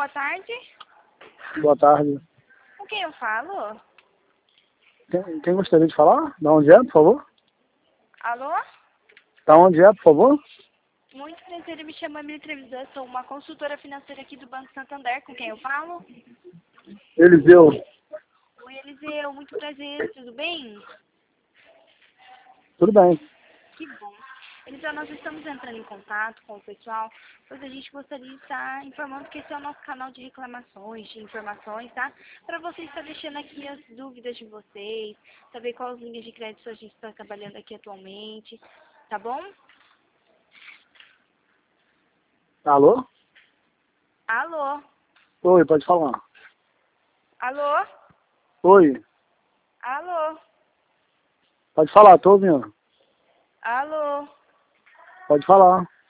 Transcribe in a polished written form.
boa tarde. Boa tarde. Com quem eu falo? Quem gostaria de falar? Da onde é, por favor? Alô? Da onde é, por favor? Muito prazer, eu me chamo Emily Trevisan, sou uma consultora financeira aqui do Banco Santander. Com quem eu falo? Eliseu. Oi, Eliseu, muito prazer, tudo bem? Tudo bem. Que bom. Eliseu, nós estamos entrando em contato com o pessoal, pois a gente gostaria de estar informando que esse é o nosso canal de reclamações, de informações, tá? Para vocês estar deixando aqui as dúvidas de vocês, saber quais linhas de crédito a gente está trabalhando aqui atualmente, tá bom? Alô? Alô? Oi, pode falar. Alô? Oi, Alô? pode falar, tô ouvindo. Alô? Pode falar.